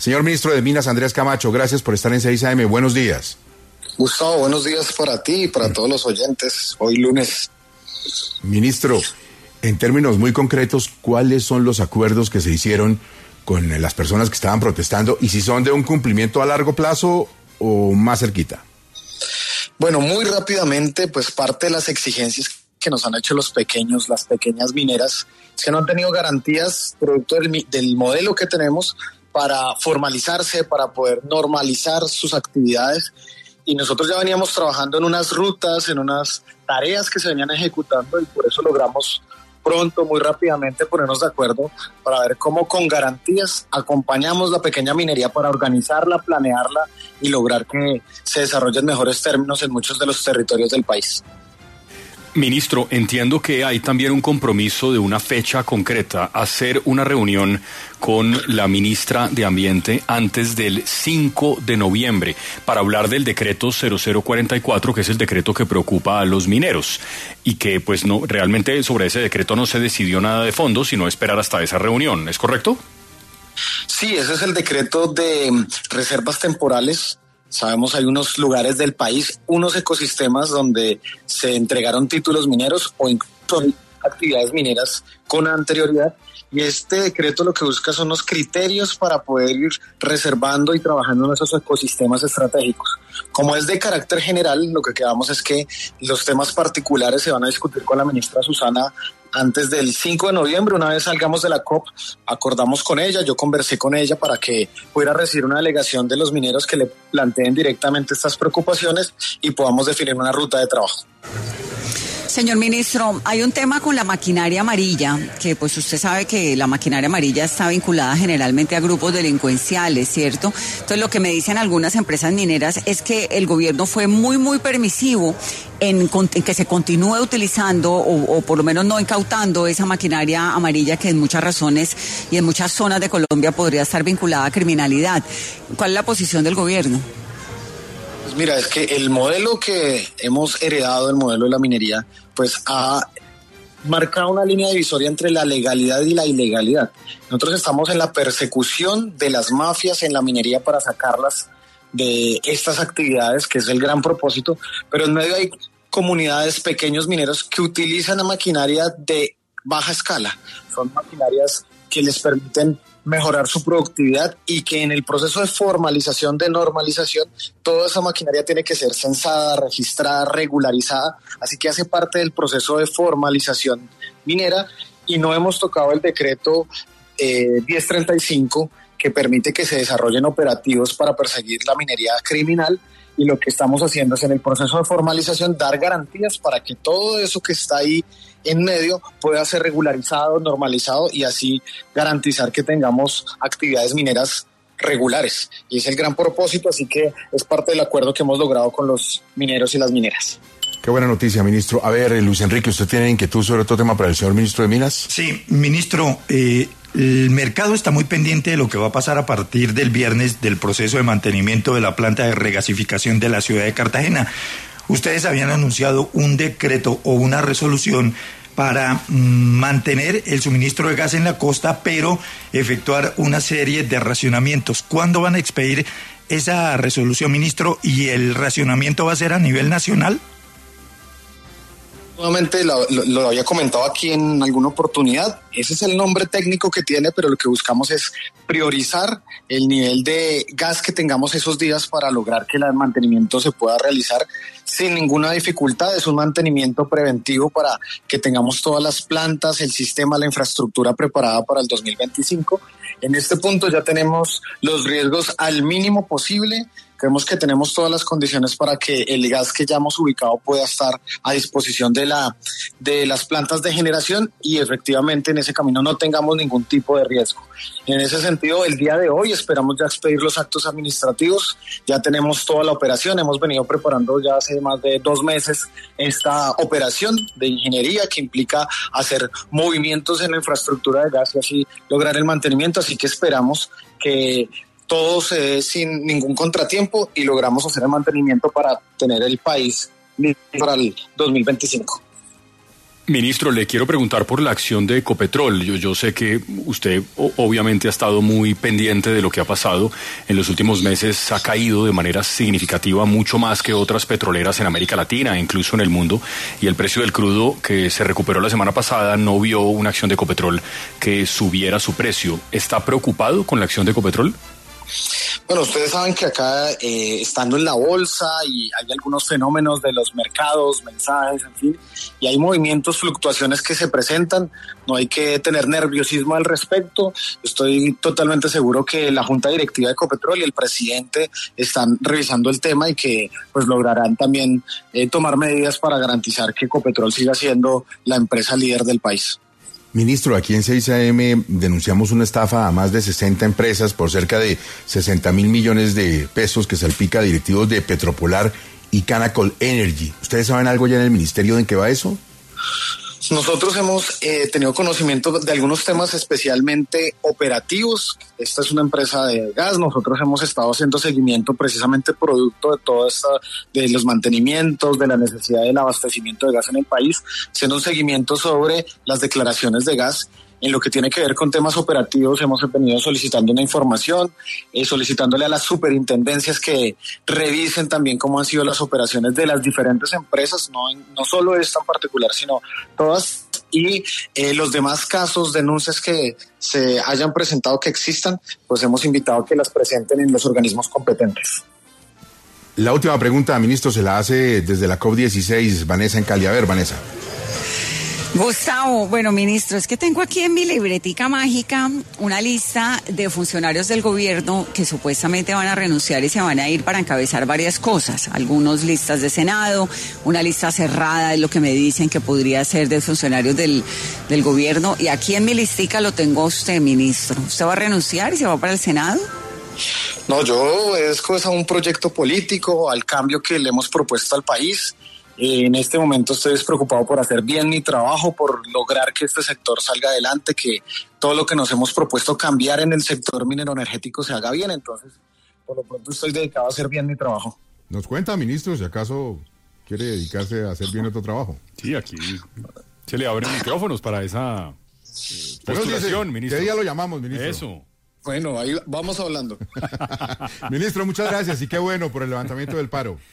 Señor ministro de Minas, Andrés Camacho, gracias por estar en 6 AM. Buenos días. Gustavo, buenos días para ti y para todos los oyentes. Hoy lunes. Ministro, en términos muy concretos, ¿cuáles son los acuerdos que se hicieron con las personas que estaban protestando y si son de un cumplimiento a largo plazo o más cerquita? Bueno, muy rápidamente, pues parte de las exigencias que nos han hecho las pequeñas mineras, es que no han tenido garantías producto del modelo que tenemos para formalizarse, para poder normalizar sus actividades. Y nosotros ya veníamos trabajando en unas rutas, en unas tareas que se venían ejecutando y por eso logramos pronto, muy rápidamente, ponernos de acuerdo para ver cómo con garantías acompañamos la pequeña minería para organizarla, planearla y lograr que se desarrollen mejores términos en muchos de los territorios del país. Ministro, entiendo que hay también un compromiso de una fecha concreta, hacer una reunión con la ministra de Ambiente antes del 5 de noviembre para hablar del decreto 0044, que es el decreto que preocupa a los mineros y que pues no, realmente sobre ese decreto no se decidió nada de fondo, sino esperar hasta esa reunión, ¿es correcto? Sí, ese es el decreto de reservas temporales. Sabemos hay unos lugares del país, unos ecosistemas donde se entregaron títulos mineros o incluso actividades mineras con anterioridad. Y este decreto lo que busca son los criterios para poder ir reservando y trabajando en esos ecosistemas estratégicos. Como es de carácter general, lo que quedamos es que los temas particulares se van a discutir con la ministra Susana antes del 5 de noviembre, una vez salgamos de la COP, acordamos con ella, yo conversé con ella para que pudiera recibir una delegación de los mineros que le planteen directamente estas preocupaciones y podamos definir una ruta de trabajo. Señor ministro, hay un tema con la maquinaria amarilla, que pues usted sabe que la maquinaria amarilla está vinculada generalmente a grupos delincuenciales, ¿cierto? Entonces lo que me dicen algunas empresas mineras es que el gobierno fue muy permisivo en que se continúe utilizando o por lo menos no incautando esa maquinaria amarilla que en muchas razones y en muchas zonas de Colombia podría estar vinculada a criminalidad. ¿Cuál es la posición del gobierno? Pues mira, es que el modelo que hemos heredado, el modelo de la minería, pues ha marcado una línea divisoria entre la legalidad y la ilegalidad. Nosotros estamos en la persecución de las mafias en la minería para sacarlas de estas actividades, que es el gran propósito, pero en medio hay comunidades, pequeños mineros que utilizan la maquinaria de baja escala. Son maquinarias que les permiten mejorar su productividad y que en el proceso de formalización, de normalización, toda esa maquinaria tiene que ser censada, registrada, regularizada, así que hace parte del proceso de formalización minera y no hemos tocado el decreto 1035 que permite que se desarrollen operativos para perseguir la minería criminal y lo que estamos haciendo es en el proceso de formalización dar garantías para que todo eso que está ahí en medio pueda ser regularizado, normalizado y así garantizar que tengamos actividades mineras regulares. Y es el gran propósito, así que es parte del acuerdo que hemos logrado con los mineros y las mineras. Qué buena noticia, ministro. A ver, Luis Enrique, ¿usted tiene inquietud sobre otro tema para el señor ministro de Minas? Sí, ministro, el mercado está muy pendiente de lo que va a pasar a partir del viernes del proceso de mantenimiento de la planta de regasificación de la ciudad de Cartagena. Ustedes habían anunciado un decreto o una resolución para mantener el suministro de gas en la costa, pero efectuar una serie de racionamientos. ¿Cuándo van a expedir esa resolución, ministro? ¿Y el racionamiento va a ser a nivel nacional? Nuevamente lo había comentado aquí en alguna oportunidad, ese es el nombre técnico que tiene, pero lo que buscamos es priorizar el nivel de gas que tengamos esos días para lograr que el mantenimiento se pueda realizar sin ninguna dificultad. Es un mantenimiento preventivo para que tengamos todas las plantas, el sistema, la infraestructura preparada para el 2025. En este punto ya tenemos los riesgos al mínimo posible. Creemos que tenemos todas las condiciones para que el gas que ya hemos ubicado pueda estar a disposición de las plantas de generación y efectivamente en ese camino no tengamos ningún tipo de riesgo. En ese sentido, el día de hoy esperamos ya expedir los actos administrativos, ya tenemos toda la operación, hemos venido preparando ya hace más de 2 meses esta operación de ingeniería que implica hacer movimientos en la infraestructura de gas y así lograr el mantenimiento, así que esperamos que todo se dé sin ningún contratiempo y logramos hacer el mantenimiento para tener el país listo para el 2025. Ministro, le quiero preguntar por la acción de Ecopetrol. Yo sé que usted obviamente ha estado muy pendiente de lo que ha pasado. En los últimos meses ha caído de manera significativa, mucho más que otras petroleras en América Latina, incluso en el mundo. Y el precio del crudo, que se recuperó la semana pasada, no vio una acción de Ecopetrol que subiera su precio. ¿Está preocupado con la acción de Ecopetrol? Bueno, ustedes saben que acá, estando en la bolsa, y hay algunos fenómenos de los mercados, mensajes, en fin, y hay movimientos, fluctuaciones que se presentan. No hay que tener nerviosismo al respecto. Estoy totalmente seguro que la Junta Directiva de Ecopetrol y el presidente están revisando el tema y que pues lograrán también tomar medidas para garantizar que Ecopetrol siga siendo la empresa líder del país. Ministro, aquí en 6am denunciamos una estafa a más de 60 empresas por cerca de 60.000 millones de pesos que salpica a directivos de Petropolar y Canacol Energy. ¿Ustedes saben algo ya en el ministerio de en qué va eso? Nosotros hemos tenido conocimiento de algunos temas especialmente operativos. Esta es una empresa de gas. Nosotros hemos estado haciendo seguimiento precisamente producto de todo esto, de los mantenimientos, de la necesidad del abastecimiento de gas en el país, haciendo un seguimiento sobre las declaraciones de gas. En lo que tiene que ver con temas operativos, hemos venido solicitando una información, solicitándole a las superintendencias que revisen también cómo han sido las operaciones de las diferentes empresas, no solo esta en particular, sino todas, y los demás casos, denuncias que se hayan presentado, que existan, pues hemos invitado a que las presenten en los organismos competentes. La última pregunta, ministro, se la hace desde la COP16, Vanessa en Cali. A ver, Vanessa. Gustavo, bueno, ministro, es que tengo aquí en mi libretica mágica una lista de funcionarios del gobierno que supuestamente van a renunciar y se van a ir para encabezar varias cosas. Algunos listas de Senado, una lista cerrada es lo que me dicen que podría ser de funcionarios del gobierno. Y aquí en mi listica lo tengo a usted, ministro. ¿Usted va a renunciar y se va para el Senado? No, yo obedezco a un proyecto político, al cambio que le hemos propuesto al país. En este momento estoy despreocupado por hacer bien mi trabajo, por lograr que este sector salga adelante, que todo lo que nos hemos propuesto cambiar en el sector minero energético se haga bien. Entonces, por lo pronto estoy dedicado a hacer bien mi trabajo. Nos cuenta, ministro, si acaso quiere dedicarse a hacer bien otro trabajo. Sí, aquí se le abren micrófonos para esa postulación, ministro. ¿Qué día lo llamamos, ministro? Eso. Bueno, ahí vamos hablando. Ministro, muchas gracias y qué bueno por el levantamiento del paro.